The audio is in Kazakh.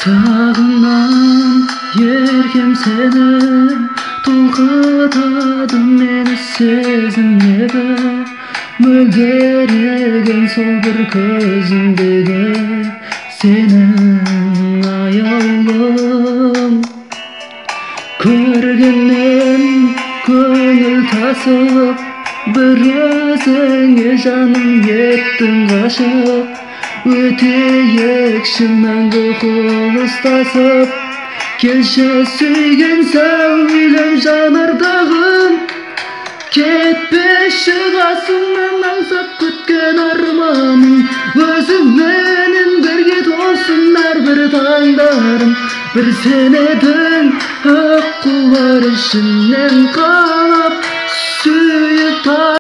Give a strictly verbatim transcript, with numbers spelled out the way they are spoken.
Sağından yerkem seni, толқытады мені сезімдегі, мөлдіреген сол бір көзіңдегі сенің аяулым. Көргеннен көңіл тасып, бір өзіңе жаным еттің ғашық. Өтейікші мәңгі қол ұстасып, келші сүйген сәулем жанардағым. Кетпеші қасымнан аңсап күткен арманым, өзіңменен бірге толсын әрбір таңдарым. Бір сен едің аққулар ішінен қалам.